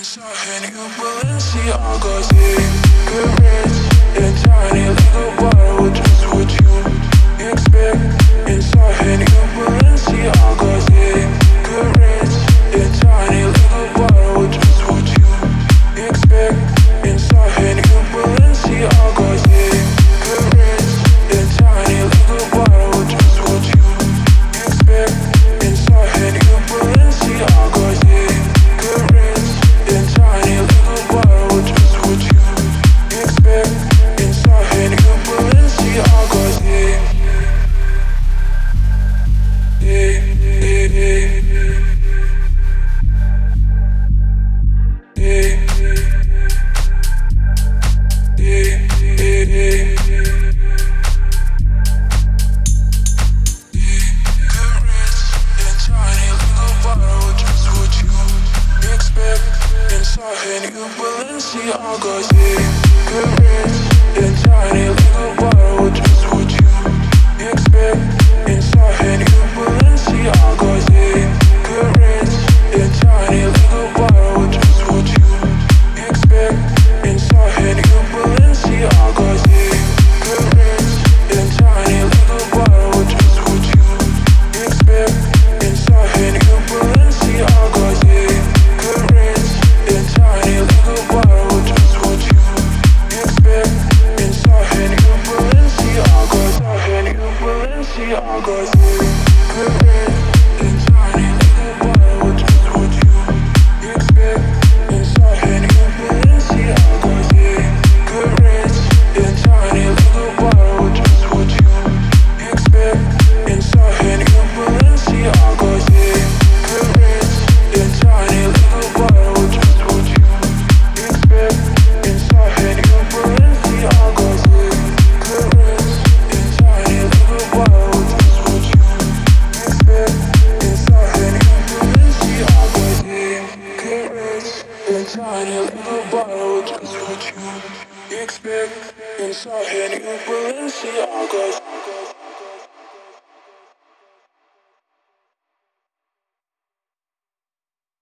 Inside you Balenciagas, yeah. Good rest in tiny little bottle, just what you expect. Inside you Balenciagas, yeah. Good rest in tiny little bottle, just what you expect. Inside you Balenciagas, yeah. Good rest in tiny little bottle, just what you expect. Inside you Balenciagas, yeah. Good rest in tiny little bottle, just what you expect. Inside you Balenciagas, yeah. Yeah, yeah, yeah, yeah, yeah, yeah, yeah. Good rest in tiny little bottle, just what you expect. Inside you Balenciagas, yeah. Good rest in tiny little bottle, just what you expect. Inside you Balenciagas, yeah. Good rest in tiny little bottle, just what you expect. Inside you Balenciagas, yeah. Good rest in tiny little bottle, just what you expect. Inside you Balenciagas, yeah. Good rest in tiny little bottle, just what you expect. Inside you Balenciagas, inside you Balenciagas, yeah. Good rest in tiny little bottle, just what you expect. Inside you Balenciagas, yeah. Good rest in tiny little bottle, just what you expect. Inside you Balenciagas, yeah. Good rest in tiny little bottle, just what you expect. Inside you Balenciagas, yeah. Good rest in tiny little bottle, just what you expect. Inside you Balenciagas, yeah. Good rest in tiny little bottle, just what you expect. Inside you Balenciagas.